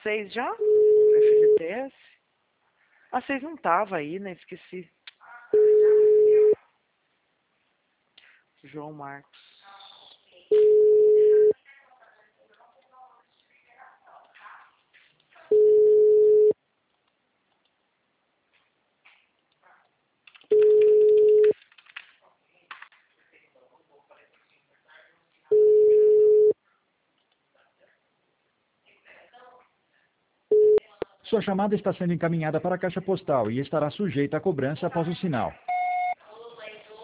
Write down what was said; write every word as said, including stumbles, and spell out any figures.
Seis já? F G T S? Ah, seis não tava aí, né? Esqueci. João Marcos. Sua chamada está sendo encaminhada para a caixa postal e estará sujeita a cobrança após o sinal.